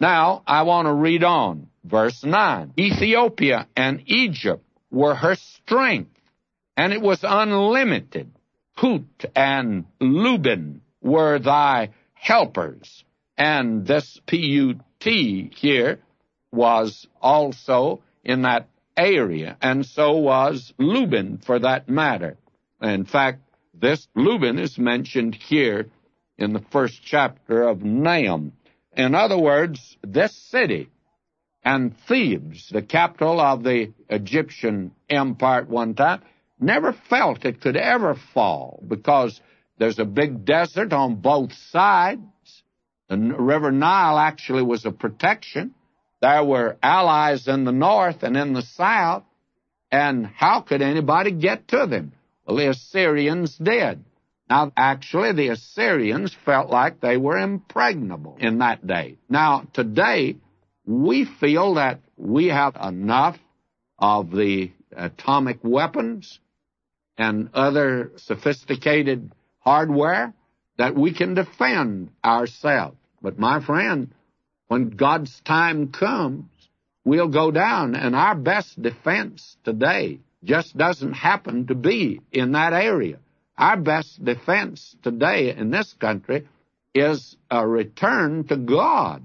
Now, I want to read on. Verse 9. Ethiopia and Egypt were her strength, and it was unlimited. Put and Luban were thy helpers. And this P-U-T here was also in that area, and so was Luban for that matter. In fact, this Luban is mentioned here in the first chapter of Nahum. In other words, this city and Thebes, the capital of the Egyptian empire at one time, never felt it could ever fall because there's a big desert on both sides. The River Nile actually was a protection. There were allies in the north and in the south, and how could anybody get to them? Well, the Assyrians did. Now, actually, the Assyrians felt like they were impregnable in that day. Now, today, we feel that we have enough of the atomic weapons and other sophisticated hardware that we can defend ourselves. But, my friend, when God's time comes, we'll go down, and our best defense today just doesn't happen to be in that area. Our best defense today in this country is a return to God,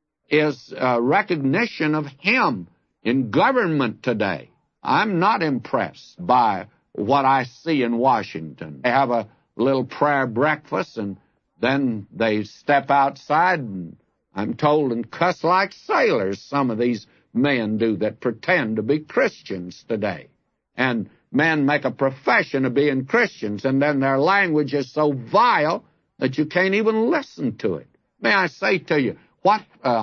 is a recognition of Him in government today. I'm not impressed by what I see in Washington. They have a little prayer breakfast, and then they step outside, and I'm told, and cuss like sailors, some of these men do that pretend to be Christians today. And men make a profession of being Christians, and then their language is so vile that you can't even listen to it. May I say to you, what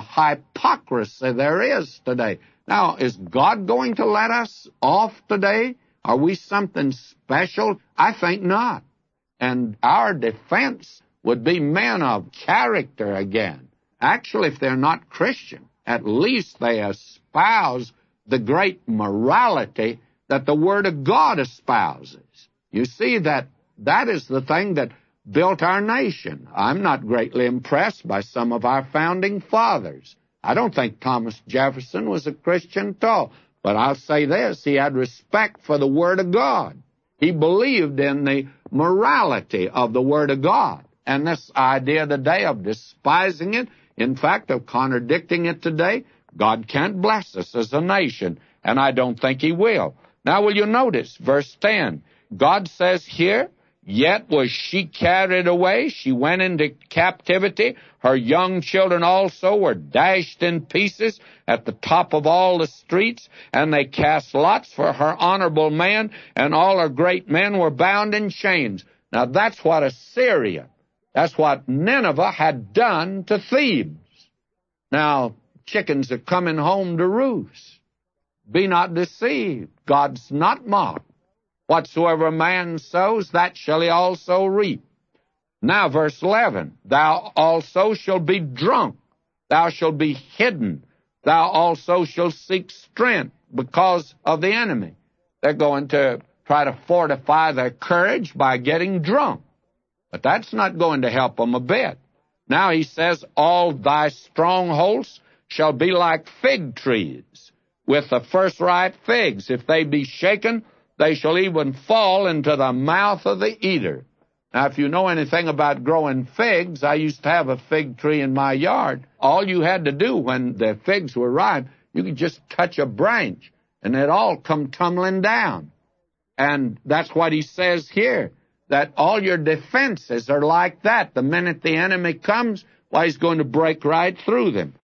hypocrisy there is today. Now, is God going to let us off today? Are we something special? I think not. And our defense would be men of character again. Actually, if they're not Christian, at least they espouse the great morality that the Word of God espouses. You see, that is the thing that built our nation. I'm not greatly impressed by some of our founding fathers. I don't think Thomas Jefferson was a Christian at all. But I'll say this, he had respect for the Word of God. He believed in the morality of the Word of God. And this idea today of despising it, in fact, of contradicting it today, God can't bless us as a nation, and I don't think He will. Now, will you notice, verse 10, God says here, yet was she carried away, she went into captivity, her young children also were dashed in pieces at the top of all the streets, and they cast lots for her honorable man, and all her great men were bound in chains. Now, that's what Assyria, that's what Nineveh had done to Thebes. Now, chickens are coming home to roost. Be not deceived. God's not mocked. Whatsoever a man sows, that shall he also reap. Now, verse 11, thou also shalt be drunk, thou shalt be hidden, thou also shalt seek strength because of the enemy. They're going to try to fortify their courage by getting drunk. But that's not going to help them a bit. Now he says, all thy strongholds shall be like fig trees, with the first ripe figs. If they be shaken, they shall even fall into the mouth of the eater. Now, if you know anything about growing figs, I used to have a fig tree in my yard. All you had to do when the figs were ripe, you could just touch a branch, and it all come tumbling down. And that's what he says here, that all your defenses are like that. The minute the enemy comes, well, he's going to break right through them.